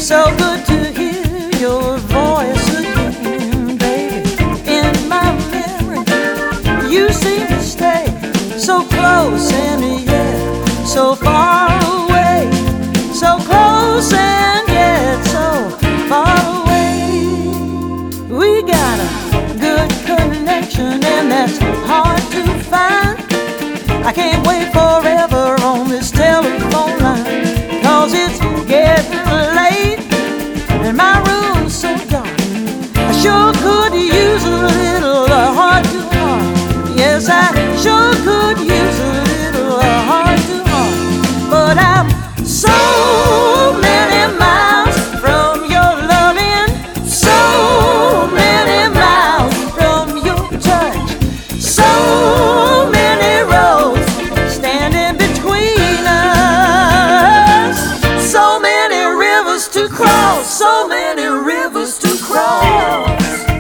So good to hear your voice again, baby. In my memory, you seem to stay so close and yet so far away. So close and yet so far away. We got a good connection and that's hard to find. I can't wait forever on this telephone line, 'cause it's getting late and my room's so dark. I sure could use a little heart to heart. Yes, I sure could use a little heart to heart. But I'm so many miles from your loving, so many miles from your touch, so many roads standing between us, so many rivers to cross, so many rivers to cross.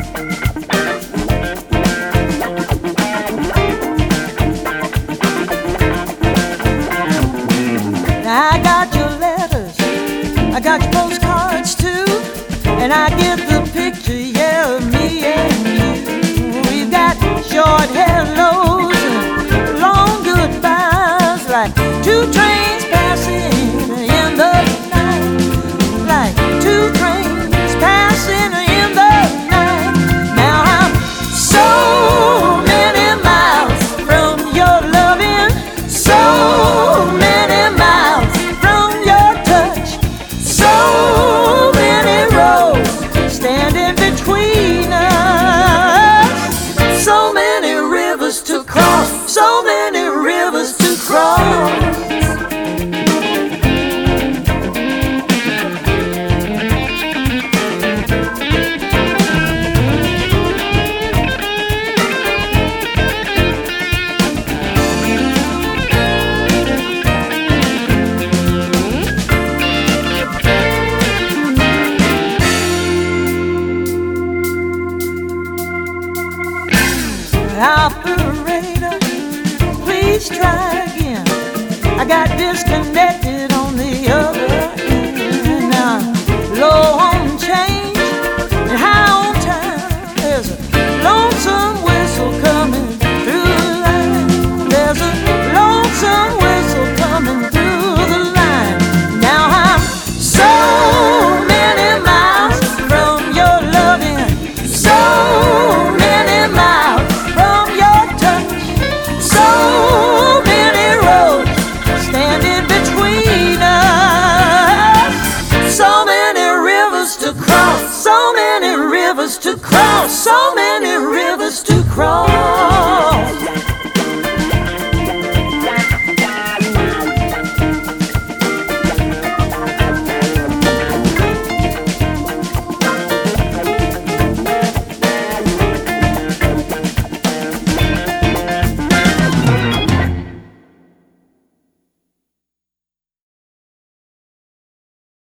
I got your letters, I got your postcards too, and I get the picture, yeah, of me and you. We've got short hellos and long goodbyes, like two trains passing in the night, like two trains passing in the night. Now I'm so many miles from your loving, so many miles from your touch, so many roads standing between us, so many rivers to cross, so many rivers to cross. Operator, please try again. I got disconnected